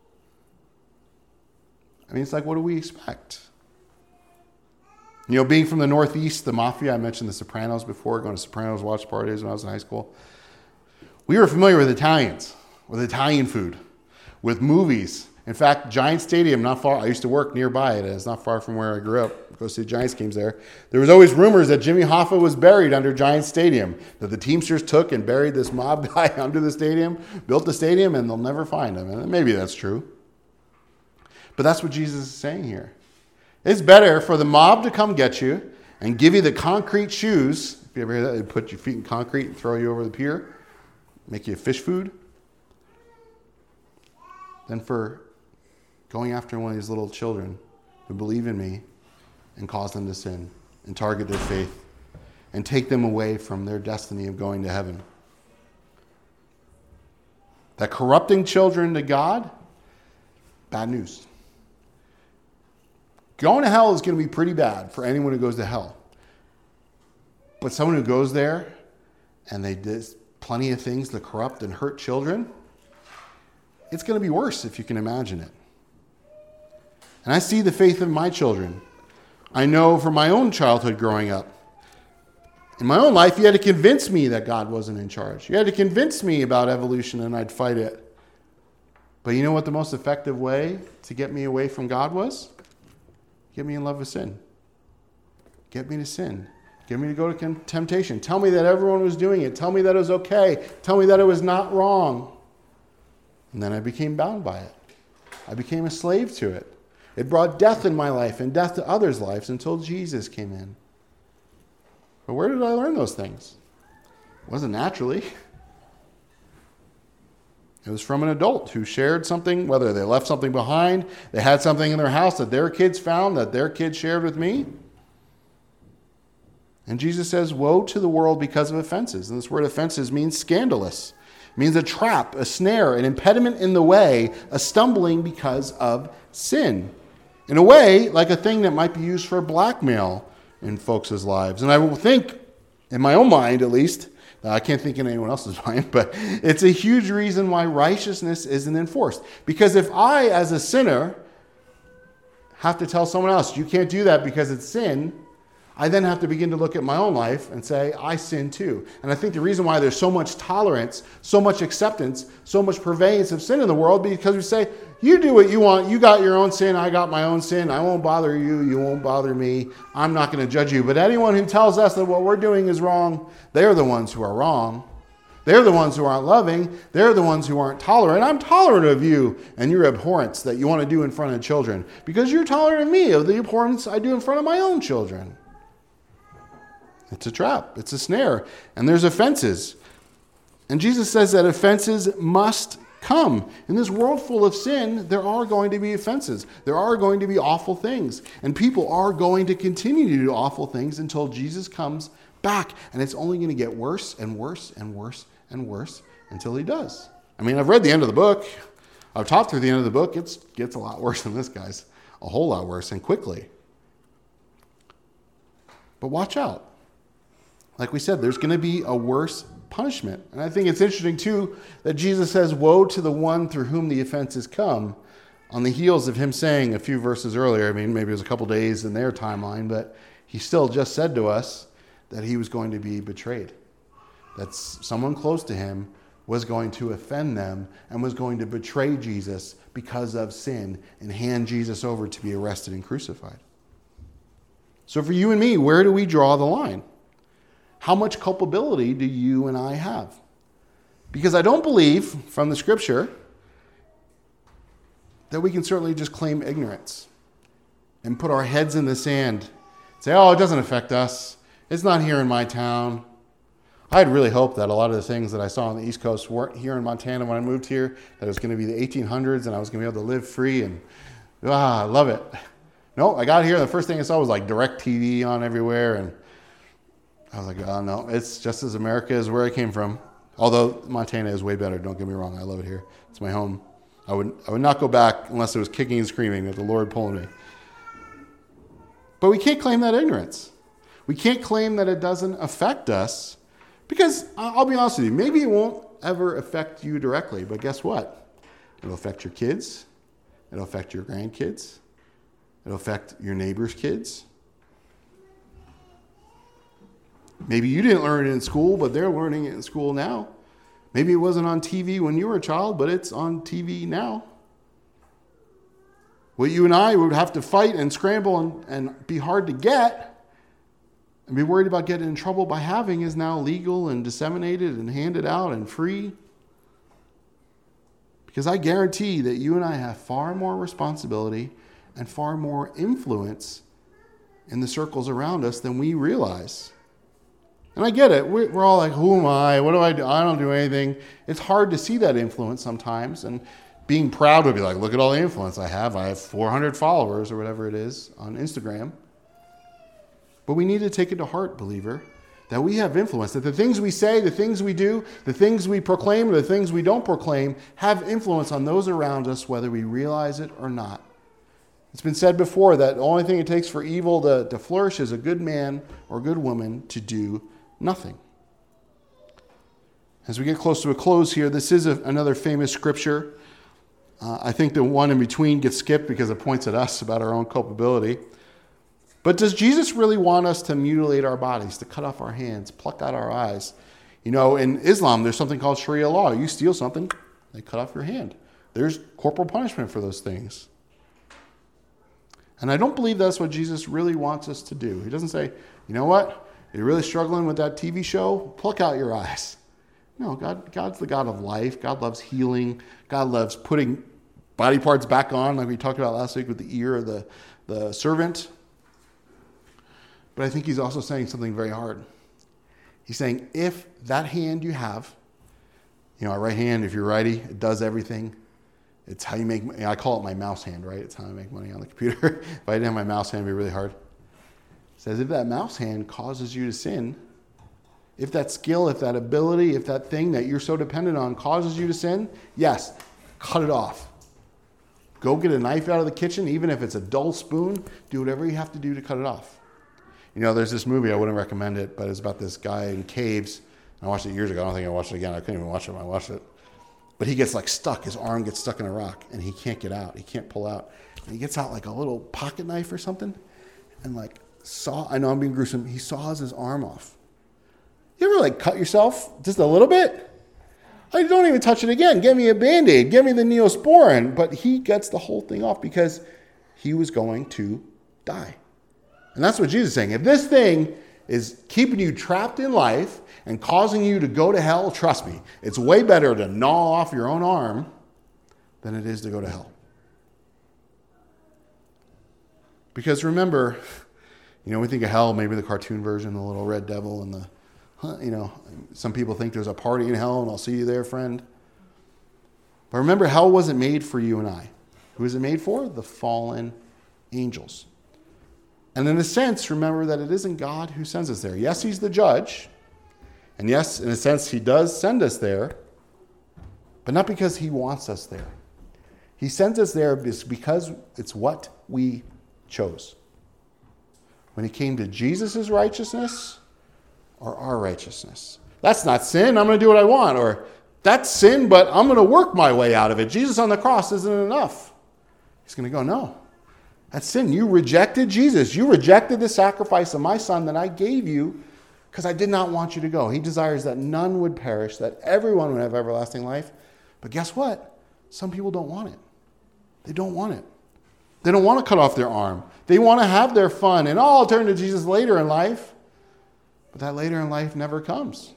I mean, it's like, what do we expect? You know, being from the Northeast, the mafia, I mentioned the Sopranos before, going to Sopranos watch parties when I was in high school. We were familiar with Italians, with Italian food, with movies. In fact, Giant Stadium, not far, I used to work nearby it. It's not far from where I grew up. Go see Giants games there. There was always rumors that Jimmy Hoffa was buried under Giant Stadium, that the Teamsters took and buried this mob guy under the stadium, built the stadium, and they'll never find him. And maybe that's true. But that's what Jesus is saying here. It's better for the mob to come get you and give you the concrete shoes. If you ever hear that, they put your feet in concrete and throw you over the pier, make you fish food, than for going after one of these little children who believe in me and cause them to sin and target their faith and take them away from their destiny of going to heaven. That corrupting children to God, bad news. Going to hell is going to be pretty bad for anyone who goes to hell. But someone who goes there and they did plenty of things to corrupt and hurt children, it's going to be worse if you can imagine it. And I see the faith of my children. I know from my own childhood growing up. In my own life, you had to convince me that God wasn't in charge. You had to convince me about evolution and I'd fight it. But you know what the most effective way to get me away from God was? Get me in love with sin. Get me to sin. Get me to go to temptation. Tell me that everyone was doing it. Tell me that it was okay. Tell me that it was not wrong. And then I became bound by it. I became a slave to it. It brought death in my life and death to others' lives until Jesus came in. But where did I learn those things? It wasn't naturally. It was from an adult who shared something, whether they left something behind, they had something in their house that their kids found, that their kids shared with me. And Jesus says, woe to the world because of offenses. And this word offenses means scandalous. It means a trap, a snare, an impediment in the way, a stumbling because of sin. In a way, like a thing that might be used for blackmail in folks' lives. And I will think, in my own mind at least, I can't think in anyone else's mind, but it's a huge reason why righteousness isn't enforced. Because if I, as a sinner, have to tell someone else, you can't do that because it's sin, I then have to begin to look at my own life and say, I sin too. And I think the reason why there's so much tolerance, so much acceptance, so much purveyance of sin in the world, because we say, you do what you want. You got your own sin. I got my own sin. I won't bother you. You won't bother me. I'm not going to judge you. But anyone who tells us that what we're doing is wrong, they're the ones who are wrong. They're the ones who aren't loving. They're the ones who aren't tolerant. I'm tolerant of you and your abhorrence that you want to do in front of children because you're tolerant of me, of the abhorrence I do in front of my own children. It's a trap. It's a snare. And there's offenses. And Jesus says that offenses must come. In this world full of sin, there are going to be offenses. There are going to be awful things. And people are going to continue to do awful things until Jesus comes back. And it's only going to get worse and worse and worse and worse until he does. I mean, I've read the end of the book. I've taught through the end of the book. It gets a lot worse than this, guys. A whole lot worse and quickly. But watch out. Like we said, there's going to be a worse punishment. And I think it's interesting, too, that Jesus says, woe to the one through whom the offenses come, on the heels of him saying a few verses earlier, I mean, maybe it was a couple days in their timeline, but he still just said to us that he was going to be betrayed. That someone close to him was going to offend them and was going to betray Jesus because of sin and hand Jesus over to be arrested and crucified. So for you and me, where do we draw the line? How much culpability do you and I have? Because I don't believe from the scripture that we can certainly just claim ignorance and put our heads in the sand. Say, oh, it doesn't affect us. It's not here in my town. I'd really hoped that a lot of the things that I saw on the East Coast weren't here in Montana when I moved here, that it was going to be the 1800s and I was going to be able to live free and, I love it. No, I got here and the first thing I saw was like DirecTV on everywhere and I was like, oh, no, it's just as America is where I came from. Although Montana is way better, don't get me wrong. I love it here. It's my home. I would not go back unless it was kicking and screaming with the Lord pulling me. But we can't claim that ignorance. We can't claim that it doesn't affect us because, I'll be honest with you, maybe it won't ever affect you directly, but guess what? It'll affect your kids. It'll affect your grandkids. It'll affect your neighbor's kids. Maybe you didn't learn it in school, but they're learning it in school now. Maybe it wasn't on TV when you were a child, but it's on TV now. What you and I would have to fight and scramble and be hard to get and be worried about getting in trouble by having is now legal and disseminated and handed out and free. Because I guarantee that you and I have far more responsibility and far more influence in the circles around us than we realize. And I get it. We're all like, who am I? What do I do? I don't do anything. It's hard to see that influence sometimes. And being proud would be like, look at all the influence I have. I have 400 followers or whatever it is on Instagram. But we need to take it to heart, believer, that we have influence. That the things we say, the things we do, the things we proclaim, or the things we don't proclaim have influence on those around us, whether we realize it or not. It's been said before that the only thing it takes for evil to flourish is a good man or good woman to do nothing. As we get close to a close here, this is another famous scripture. I think the one in between gets skipped because it points at us about our own culpability. But does Jesus really want us to mutilate our bodies, to cut off our hands, pluck out our eyes? You know, in Islam, there's something called Sharia law. You steal something, they cut off your hand. There's corporal punishment for those things. And I don't believe that's what Jesus really wants us to do. He doesn't say, you know what? You're really struggling with that TV show? Pluck out your eyes. No, God's the God of life. God loves healing. God loves putting body parts back on, like we talked about last week with the ear of the servant. But I think he's also saying something very hard. He's saying, if that hand you have, our right hand, if you're righty, it does everything. It's how you make money. I call it my mouse hand, right? It's how I make money on the computer. If I didn't have my mouse hand, it'd be really hard. It says if that mouse hand causes you to sin, If that skill, if that ability, if that thing that you're so dependent on causes you to sin, yes, cut it off. Go get a knife out of the kitchen, even if it's a dull spoon. Do whatever you have to do to cut it off. You know, there's this movie, I wouldn't recommend it, but it's about this guy in caves. I watched it years ago. I don't think I watched it again. I couldn't even watch it when I watched it. But he gets like stuck. His arm gets stuck in a rock, and he can't get out. He can't pull out. And he gets out like a little pocket knife or something, and like I know I'm being gruesome, he saws his arm off. You ever like cut yourself just a little bit? Like, don't even touch it again. Give me a Band-Aid. Give me the Neosporin. But he gets the whole thing off because he was going to die. And that's what Jesus is saying. If this thing is keeping you trapped in life and causing you to go to hell, trust me, it's way better to gnaw off your own arm than it is to go to hell. Because remember, we think of hell, maybe the cartoon version, the little red devil and the, some people think there's a party in hell and I'll see you there, friend. But remember, hell wasn't made for you and I. Who was it made for? The fallen angels. And in a sense, remember that it isn't God who sends us there. Yes, he's the judge. And yes, in a sense, he does send us there. But not because he wants us there. He sends us there because it's what we chose. When it came to Jesus' righteousness or our righteousness. That's not sin. I'm going to do what I want. Or that's sin, but I'm going to work my way out of it. Jesus on the cross isn't enough. He's going to go, no. That's sin. You rejected Jesus. You rejected the sacrifice of my son that I gave you because I did not want you to go. He desires that none would perish, that everyone would have everlasting life. But guess what? Some people don't want it. They don't want it. They don't want to cut off their arm. They want to have their fun. And I'll turn to Jesus later in life. But that later in life never comes.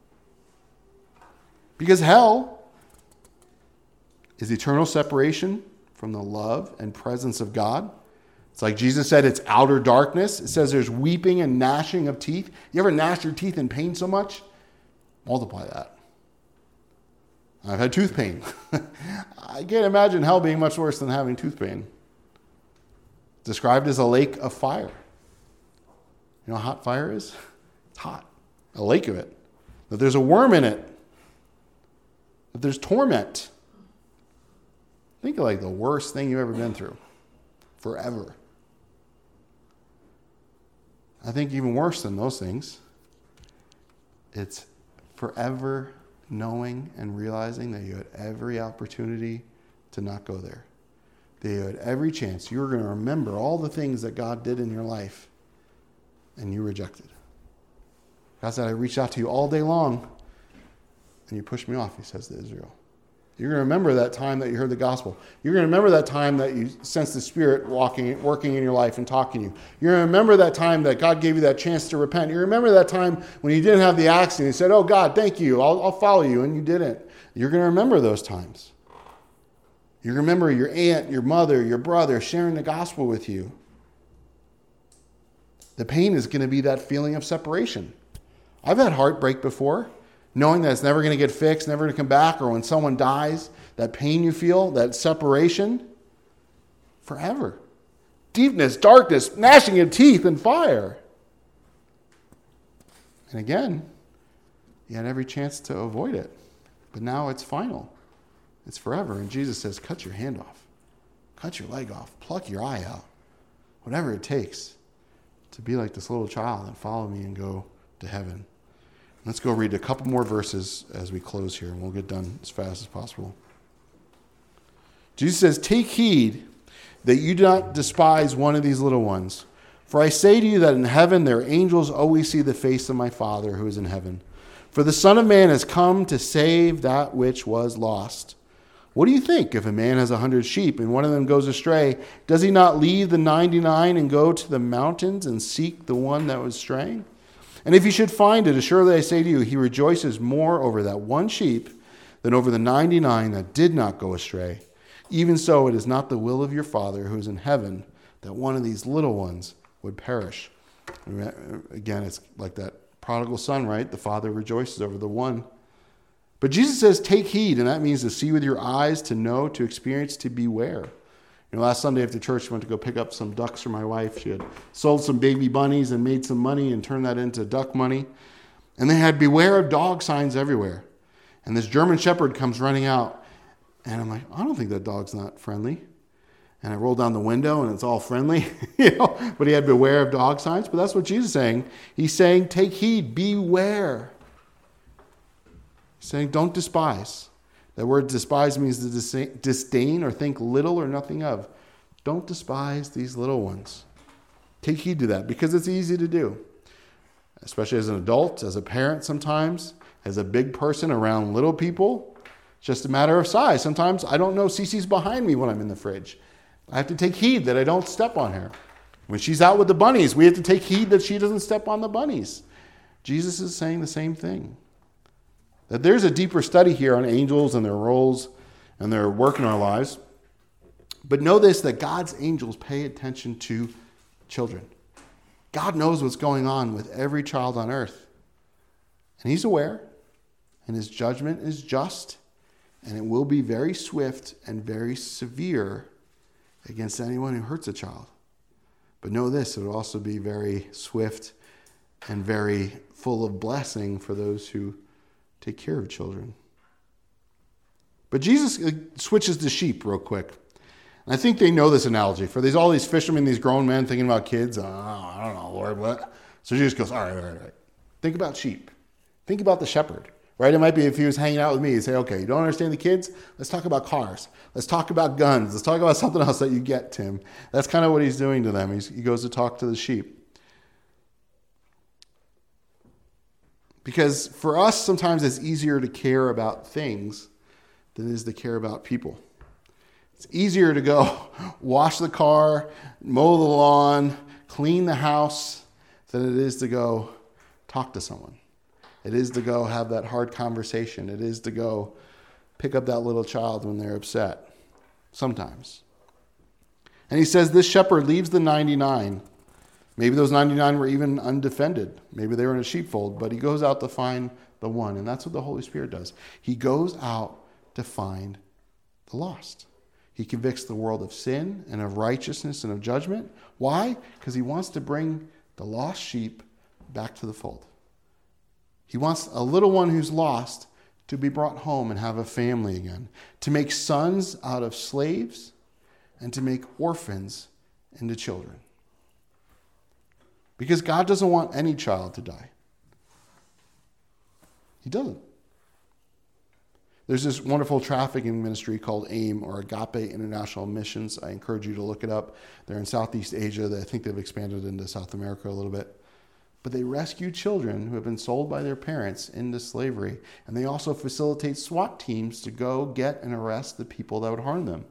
Because hell is eternal separation from the love and presence of God. It's like Jesus said, it's outer darkness. It says there's weeping and gnashing of teeth. You ever gnash your teeth in pain so much? Multiply that. I've had tooth pain. I can't imagine hell being much worse than having tooth pain. Described as a lake of fire. You know how hot fire is? It's hot. A lake of it. That there's a worm in it. That there's torment. Think of like the worst thing you've ever been through. Forever. I think even worse than those things, it's forever knowing and realizing that you had every opportunity to not go there. That you had every chance. You were going to remember all the things that God did in your life, and you rejected. God said, I reached out to you all day long, and you pushed me off, he says to Israel. You're going to remember that time that you heard the gospel. You're going to remember that time that you sensed the Spirit working in your life and talking to you. You're going to remember that time that God gave you that chance to repent. You remember that time when you didn't have the accident. You said, oh God, thank you. I'll follow you. And you didn't. You're going to remember those times. You remember your aunt, your mother, your brother sharing the gospel with you. The pain is going to be that feeling of separation. I've had heartbreak before. Knowing that it's never going to get fixed, never going to come back, or when someone dies, that pain you feel, that separation, forever. Deepness, darkness, gnashing of teeth, and fire. And again, you had every chance to avoid it. But now it's final. It's forever. And Jesus says, cut your hand off. Cut your leg off. Pluck your eye out. Whatever it takes to be like this little child and follow me and go to heaven. Let's go read a couple more verses as we close here, and we'll get done as fast as possible. Jesus says, take heed that you do not despise one of these little ones. For I say to you that in heaven their angels always see the face of my Father who is in heaven. For the Son of Man has come to save that which was lost. What do you think? If a man has 100 sheep and one of them goes astray, does he not leave the 99 and go to the mountains and seek the one that was straying? And if he should find it, assuredly I say to you, he rejoices more over that one sheep than over the 99 that did not go astray. Even so, it is not the will of your Father who is in heaven that one of these little ones would perish. Again, it's like that prodigal son, right? The father rejoices over the one. But Jesus says, take heed, and that means to see with your eyes, to know, to experience, to beware. Last Sunday after church, I went to go pick up some ducks for my wife. She had sold some baby bunnies and made some money and turned that into duck money. And they had beware of dog signs everywhere. And this German Shepherd comes running out. And I'm like, I don't think that dog's not friendly. And I roll down the window and it's all friendly. But he had beware of dog signs. But that's what Jesus is saying. He's saying, take heed, beware. He's saying, don't despise. That word despise means to disdain or think little or nothing of. Don't despise these little ones. Take heed to that because it's easy to do. Especially as an adult, as a parent sometimes, as a big person around little people. It's just a matter of size. Sometimes I don't know Cece's behind me when I'm in the fridge. I have to take heed that I don't step on her. When she's out with the bunnies, we have to take heed that she doesn't step on the bunnies. Jesus is saying the same thing. That there's a deeper study here on angels and their roles and their work in our lives. But know this, that God's angels pay attention to children. God knows what's going on with every child on earth. And he's aware. And his judgment is just. And it will be very swift and very severe against anyone who hurts a child. But know this, it will also be very swift and very full of blessing for those who take care of children. But Jesus switches to sheep real quick. And I think they know this analogy. For all these fishermen, these grown men thinking about kids, I don't know, Lord, what? So Jesus goes, all right. Think about sheep. Think about the shepherd, right? It might be if he was hanging out with me, he'd say, okay, you don't understand the kids? Let's talk about cars. Let's talk about guns. Let's talk about something else that you get, Tim. That's kind of what he's doing to them. He goes to talk to the sheep. Because for us, sometimes it's easier to care about things than it is to care about people. It's easier to go wash the car, mow the lawn, clean the house, than it is to go talk to someone. It is to go have that hard conversation. It is to go pick up that little child when they're upset. Sometimes. And he says this shepherd leaves the 99. Maybe those 99 were even undefended. Maybe they were in a sheepfold, but he goes out to find the one. And that's what the Holy Spirit does. He goes out to find the lost. He convicts the world of sin and of righteousness and of judgment. Why? Because he wants to bring the lost sheep back to the fold. He wants a little one who's lost to be brought home and have a family again. To make sons out of slaves and to make orphans into children. Because God doesn't want any child to die. He doesn't. There's this wonderful trafficking ministry called AIM, or Agape International Missions. I encourage you to look it up. They're in Southeast Asia. I think they've expanded into South America a little bit. But they rescue children who have been sold by their parents into slavery. And they also facilitate SWAT teams to go get and arrest the people that would harm them.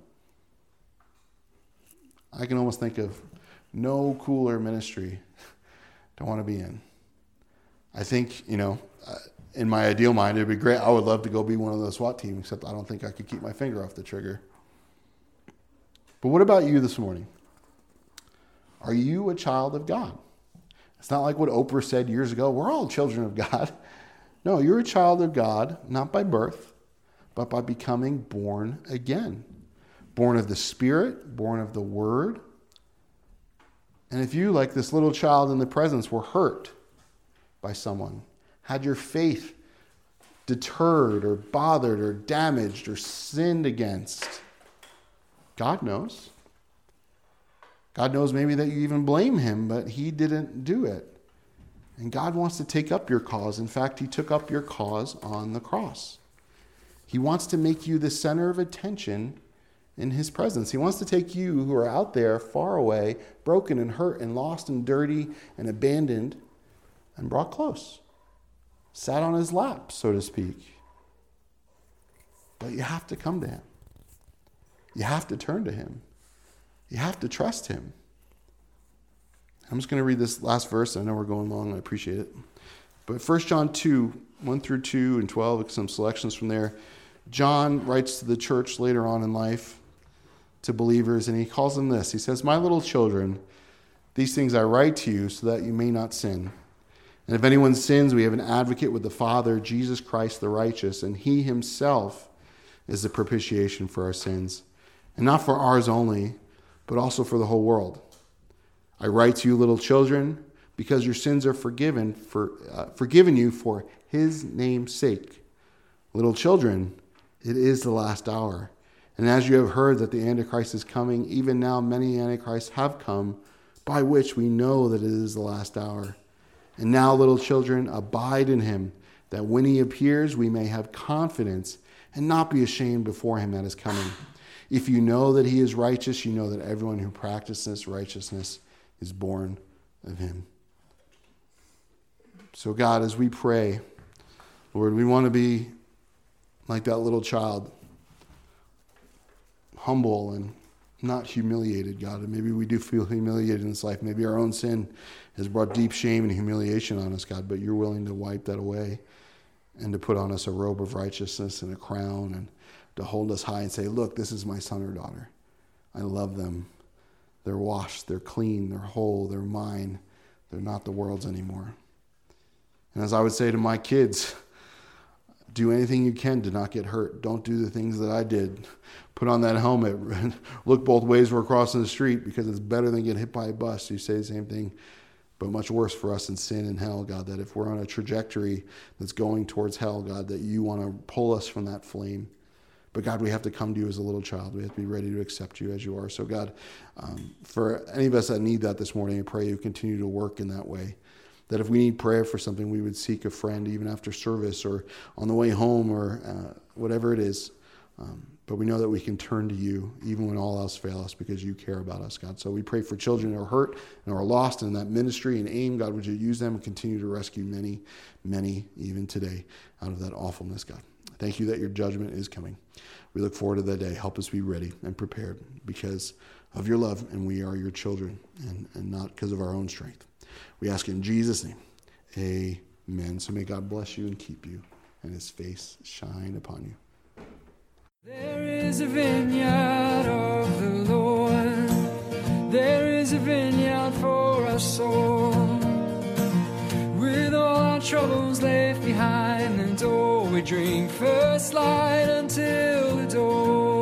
I can almost think of no cooler ministry to want to be in. I think, in my ideal mind, it'd be great. I would love to go be one of those SWAT teams, except I don't think I could keep my finger off the trigger. But what about you this morning? Are you a child of God? It's not like what Oprah said years ago, we're all children of God. No, you're a child of God, not by birth, but by becoming born again. Born of the Spirit, born of the Word. And if you, like this little child in the presence, were hurt by someone, had your faith deterred or bothered or damaged or sinned against, God knows. God knows maybe that you even blame him, but he didn't do it. And God wants to take up your cause. In fact, he took up your cause on the cross. He wants to make you the center of attention in his presence. He wants to take you who are out there far away, broken and hurt and lost and dirty and abandoned, and brought close. Sat on his lap, so to speak. But you have to come to him. You have to turn to him. You have to trust him. I'm just going to read this last verse. I know we're going long. I appreciate it. But 1 John 2, 1 through 2 and 12, some selections from there. John writes to the church later on in life, to believers, and he calls them this. He says, "My little children, these things I write to you so that you may not sin. And if anyone sins, we have an advocate with the Father, Jesus Christ the righteous, and he himself is the propitiation for our sins, and not for ours only, but also for the whole world. I write to you, little children, because your sins are forgiven you for his name's sake. Little children, it is the last hour. And as you have heard that the Antichrist is coming, even now many Antichrists have come, by which we know that it is the last hour. And now, little children, abide in him, that when he appears, we may have confidence and not be ashamed before him that is coming. If you know that he is righteous, you know that everyone who practices righteousness is born of him. So God, as we pray, Lord, we want to be like that little child, humble and not humiliated, God. And maybe we do feel humiliated in this life. Maybe our own sin has brought deep shame and humiliation on us, God, but you're willing to wipe that away and to put on us a robe of righteousness and a crown and to hold us high and say, look, this is my son or daughter. I love them. They're washed, they're clean, they're whole, they're mine. They're not the world's anymore. And as I would say to my kids, do anything you can to not get hurt. Don't do the things that I did. Put on that helmet. Look both ways we're crossing the street, because it's better than get hit by a bus. You say the same thing, but much worse for us in sin and hell, God, that if we're on a trajectory that's going towards hell, God, that you want to pull us from that flame. But God, we have to come to you as a little child. We have to be ready to accept you as you are. So God, for any of us that need that this morning, I pray you continue to work in that way. That if we need prayer for something, we would seek a friend even after service or on the way home or whatever it is. But we know that we can turn to you even when all else fails us, because you care about us, God. So we pray for children who are hurt and are lost in that ministry and aim. God, would you use them and continue to rescue many, many even today out of that awfulness, God. Thank you that your judgment is coming. We look forward to that day. Help us be ready and prepared because of your love, and we are your children and not because of our own strength. We ask in Jesus' name, amen. So may God bless you and keep you, and his face shine upon you. There is a vineyard of the Lord. There is a vineyard for us all. With all our troubles left behind, and all we drink first light until the dawn.